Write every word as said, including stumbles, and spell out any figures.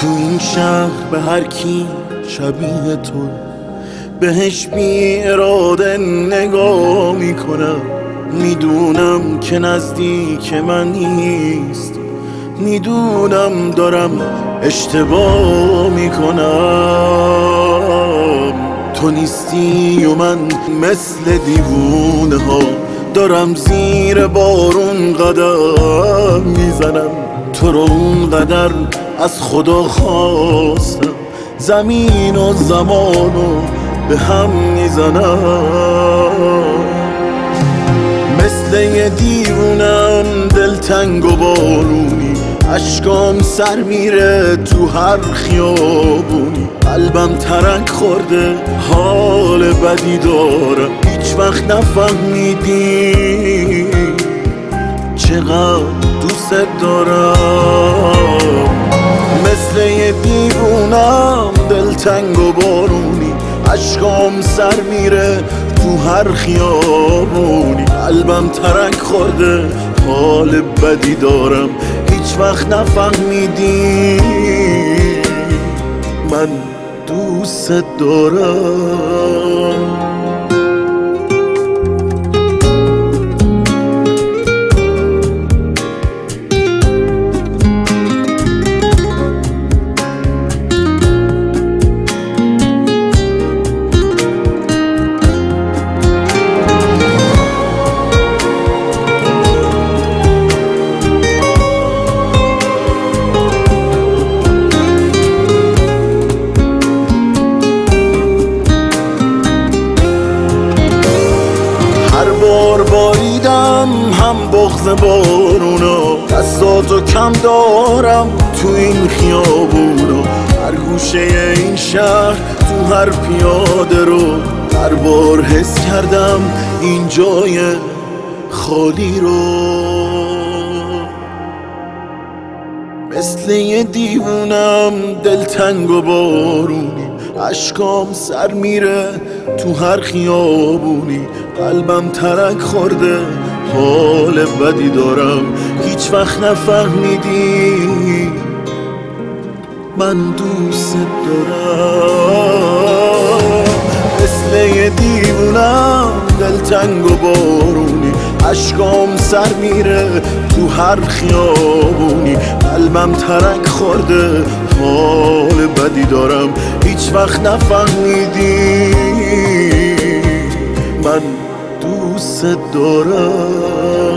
تو این شهر به هر کی شبیه تو بهش بی اراده نگاه میکنم. میدونم که نزدیک من نیست، میدونم دارم اشتباه میکنم. تو نیستی و من مثل دیوونه ها دارم زیر بارون قدم میزنم. تو رو اونقدر از خدا خواستم زمین و زمانو به هم میزنم. مثل یه دیوونم دلتنگ و بارونی، اشکام سر میره تو هر خیابونی. قلبم ترک خورده حال بدی دارم، هیچ وقت نفهمیدی چقدر دوست دارم. مثل یه دیوونم دلتنگ و بارونی، اشکام سر میره تو هر خیابونی. قلبم ترک خورده حال بدی دارم، هیچ وقت نفهمیدی من دوست دارم. بار باریدم هم بغض بارونا، دستاتو کم دارم تو این خیابونا. هر گوشه این شهر تو هر پیاده رو هر بار حس کردم این جای خالی رو. مثل یه دیوونم دلتنگ و بارونی، اشکام سر میره تو هر خیابونی. قلبم ترک خورده حال بدی دارم، هیچ وقت نفهمیدی من دوست دارم. مثل یه دیوونم دلتنگ و بارونی، اشکام سر میره تو هر خیابونی. قلبم ترک خورده حال بدی دارم، هیچ وقت نفهمیدی من دوست دارم.